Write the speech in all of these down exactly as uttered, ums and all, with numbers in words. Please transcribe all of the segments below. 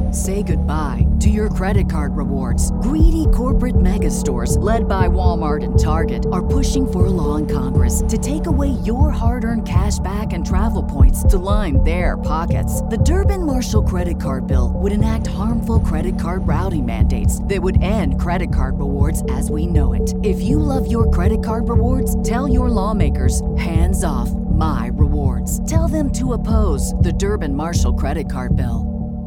Say goodbye to your credit card rewards. Greedy corporate mega stores, led by Walmart and Target, are pushing for a law in Congress to take away your hard-earned cash back and travel points to line their pockets. The Durbin-Marshall credit card bill would enact harmful credit card routing mandates that would end credit card rewards as we know it. If you love your credit card rewards, tell your lawmakers, hands off my rewards. Tell them to oppose the Durbin-Marshall credit card bill.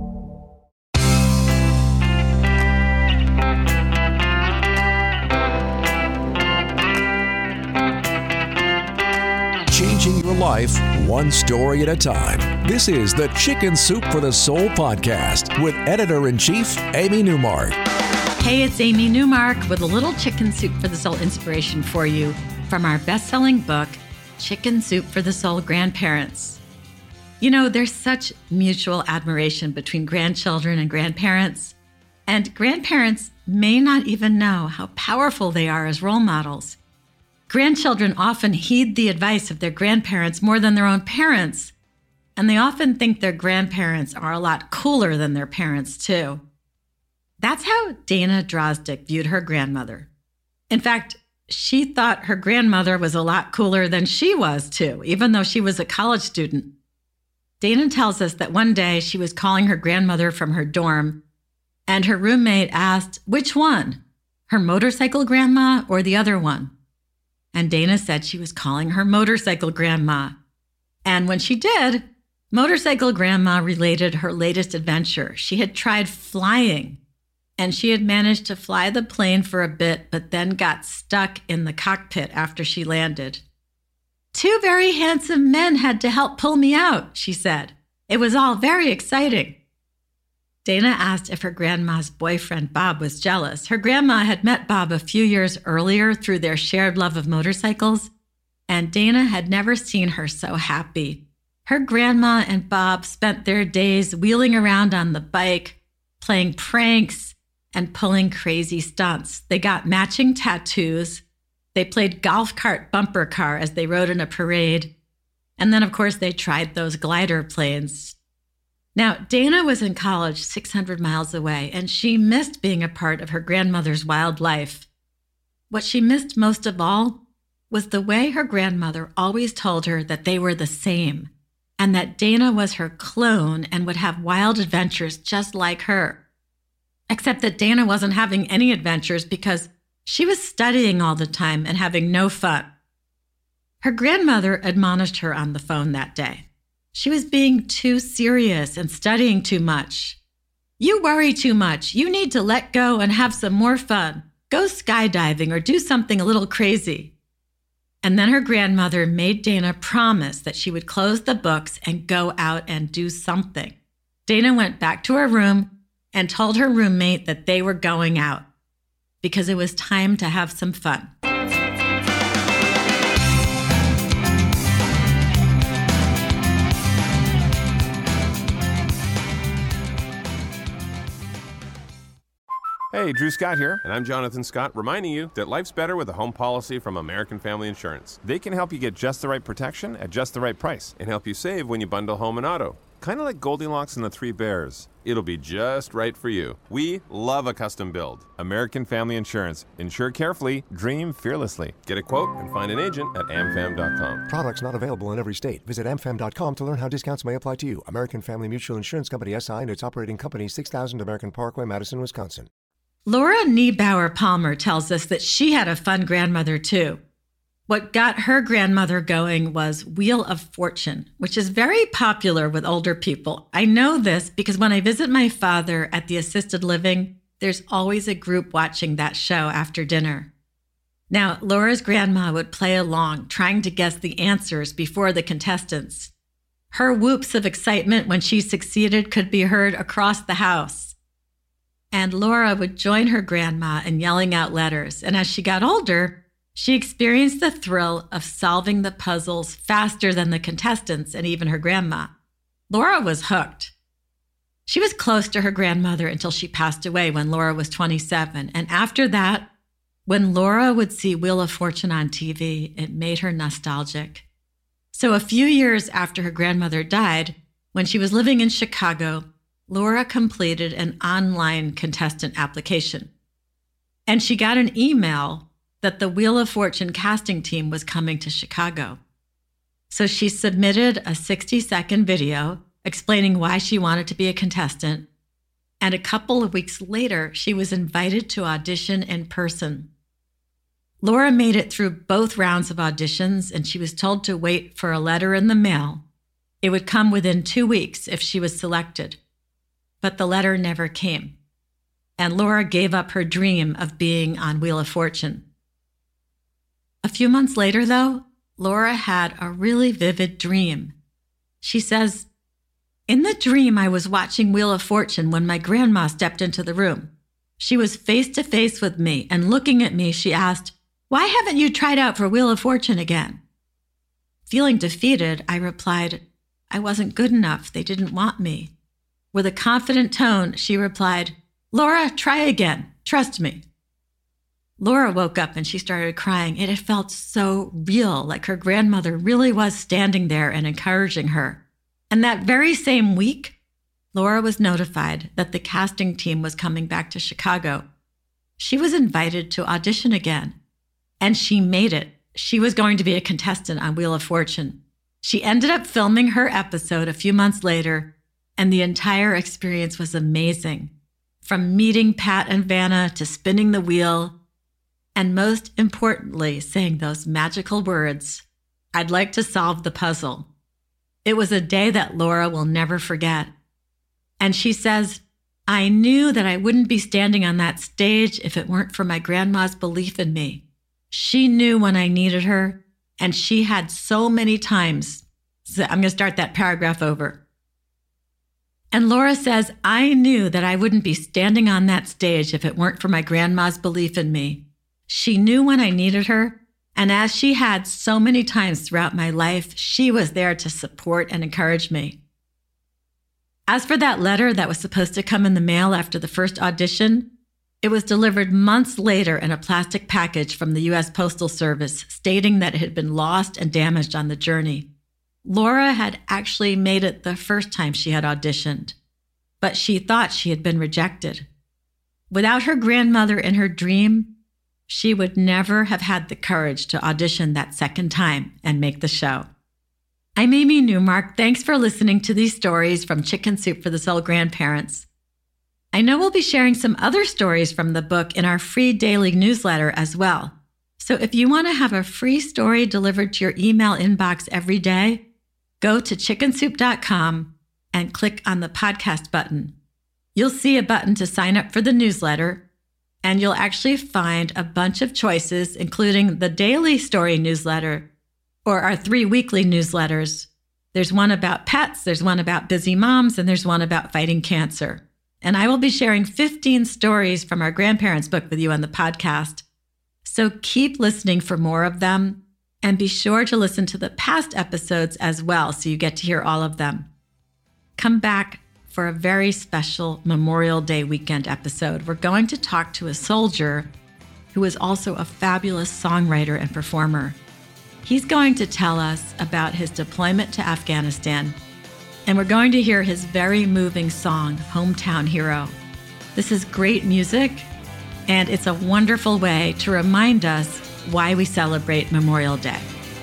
Changing your life one story at a time. This is the Chicken Soup for the Soul podcast with Editor-in-Chief Amy Newmark. Hey, it's Amy Newmark with a little Chicken Soup for the Soul inspiration for you from our best-selling book, Chicken Soup for the Soul Grandparents. You know, there's such mutual admiration between grandchildren and grandparents, and grandparents may not even know how powerful they are as role models. Grandchildren often heed the advice of their grandparents more than their own parents, and they often think their grandparents are a lot cooler than their parents, too. That's how Dana Drozdick viewed her grandmother. In fact, she thought her grandmother was a lot cooler than she was, too, even though she was a college student. Dana tells us that one day she was calling her grandmother from her dorm, and her roommate asked, which one? Her motorcycle grandma or the other one? And Dana said she was calling her motorcycle grandma. And when she did, motorcycle grandma related her latest adventure. She had tried flying, and she had managed to fly the plane for a bit, but then got stuck in the cockpit after she landed. Two very handsome men had to help pull me out, she said. It was all very exciting. Dana asked if her grandma's boyfriend, Bob, was jealous. Her grandma had met Bob a few years earlier through their shared love of motorcycles, and Dana had never seen her so happy. Her grandma and Bob spent their days wheeling around on the bike, playing pranks, and pulling crazy stunts. They got matching tattoos. They played golf cart bumper car as they rode in a parade. And then, of course, they tried those glider planes. Now, Dana was in college six hundred miles away, and she missed being a part of her grandmother's wild life. What she missed most of all was the way her grandmother always told her that they were the same, and that Dana was her clone and would have wild adventures just like her. Except that Dana wasn't having any adventures because she was studying all the time and having no fun. Her grandmother admonished her on the phone that day. She was being too serious and studying too much. You worry too much. You need to let go and have some more fun. Go skydiving or do something a little crazy. And then her grandmother made Dana promise that she would close the books and go out and do something. Dana went back to her room and told her roommate that they were going out because it was time to have some fun. Hey, Drew Scott here, and I'm Jonathan Scott, reminding you that life's better with a home policy from American Family Insurance. They can help you get just the right protection at just the right price and help you save when you bundle home and auto. Kind of like Goldilocks and the Three Bears. It'll be just right for you. We love a custom build. American Family Insurance. Insure carefully, dream fearlessly. Get a quote and find an agent at am fam dot com. Products not available in every state. Visit am fam dot com to learn how discounts may apply to you. American Family Mutual Insurance Company S I and its operating company, six thousand American Parkway, Madison, Wisconsin. Laura Niebauer Palmer tells us that she had a fun grandmother too. What got her grandmother going was Wheel of Fortune, which is very popular with older people. I know this because when I visit my father at the assisted living, there's always a group watching that show after dinner. Now, Laura's grandma would play along, trying to guess the answers before the contestants. Her whoops of excitement when she succeeded could be heard across the house. And Laura would join her grandma in yelling out letters. And as she got older, she experienced the thrill of solving the puzzles faster than the contestants and even her grandma. Laura was hooked. She was close to her grandmother until she passed away when Laura was twenty-seven. And after that, when Laura would see Wheel of Fortune on T V, it made her nostalgic. So a few years after her grandmother died, when she was living in Chicago, Laura completed an online contestant application. And she got an email that the Wheel of Fortune casting team was coming to Chicago. So she submitted a sixty-second video explaining why she wanted to be a contestant. And a couple of weeks later, she was invited to audition in person. Laura made it through both rounds of auditions, and she was told to wait for a letter in the mail. It would come within two weeks if she was selected. But the letter never came. And Laura gave up her dream of being on Wheel of Fortune. A few months later, though, Laura had a really vivid dream. She says, "In the dream, I was watching Wheel of Fortune when my grandma stepped into the room. She was face to face with me, and looking at me, she asked, 'Why haven't you tried out for Wheel of Fortune again?' Feeling defeated, I replied, 'I wasn't good enough. They didn't want me.' With a confident tone, she replied, 'Laura, try again. Trust me.' Laura woke up and she started crying. It had felt so real, like her grandmother really was standing there and encouraging her. And that very same week, Laura was notified that the casting team was coming back to Chicago. She was invited to audition again, and she made it. She was going to be a contestant on Wheel of Fortune. She ended up filming her episode a few months later, and the entire experience was amazing. From meeting Pat and Vanna to spinning the wheel, and most importantly, saying those magical words, "I'd like to solve the puzzle." It was a day that Laura will never forget. And she says, "I knew that I wouldn't be standing on that stage if it weren't for my grandma's belief in me. She knew when I needed her, and she had so many times." So I'm going to start that paragraph over. And Laura says, "I knew that I wouldn't be standing on that stage if it weren't for my grandma's belief in me. She knew when I needed her, and as she had so many times throughout my life, she was there to support and encourage me." As for that letter that was supposed to come in the mail after the first audition, it was delivered months later in a plastic package from the U S Postal Service, stating that it had been lost and damaged on the journey. Laura had actually made it the first time she had auditioned, but she thought she had been rejected. Without her grandmother in her dream, she would never have had the courage to audition that second time and make the show. I'm Amy Newmark. Thanks for listening to these stories from Chicken Soup for the Soul Grandparents. I know we'll be sharing some other stories from the book in our free daily newsletter as well. So if you want to have a free story delivered to your email inbox every day, go to chicken soup dot com and click on the podcast button. You'll see a button to sign up for the newsletter, and you'll actually find a bunch of choices, including the daily story newsletter or our three weekly newsletters. There's one about pets, there's one about busy moms, and there's one about fighting cancer. And I will be sharing fifteen stories from our grandparents' book with you on the podcast. So keep listening for more of them, and be sure to listen to the past episodes as well so you get to hear all of them. Come back for a very special Memorial Day weekend episode. We're going to talk to a soldier who is also a fabulous songwriter and performer. He's going to tell us about his deployment to Afghanistan, and we're going to hear his very moving song, Hometown Hero. This is great music, and it's a wonderful way to remind us why we celebrate Memorial Day.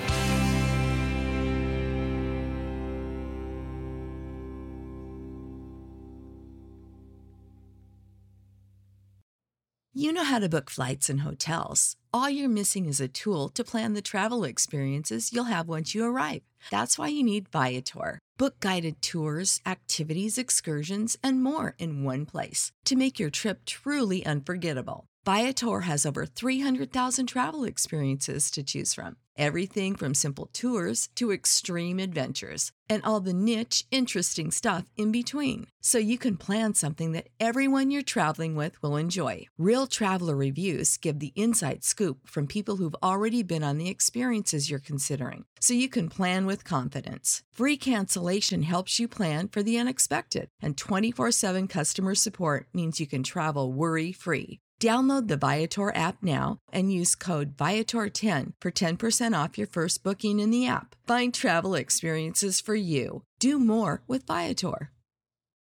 You know how to book flights and hotels. All you're missing is a tool to plan the travel experiences you'll have once you arrive. That's why you need Viator. Book guided tours, activities, excursions, and more in one place to make your trip truly unforgettable. Viator has over three hundred thousand travel experiences to choose from. Everything from simple tours to extreme adventures and all the niche, interesting stuff in between. So you can plan something that everyone you're traveling with will enjoy. Real traveler reviews give the inside scoop from people who've already been on the experiences you're considering. So you can plan with confidence. Free cancellation helps you plan for the unexpected. And twenty-four seven customer support means you can travel worry-free. Download the Viator app now and use code Viator ten for ten percent off your first booking in the app. Find travel experiences for you. Do more with Viator.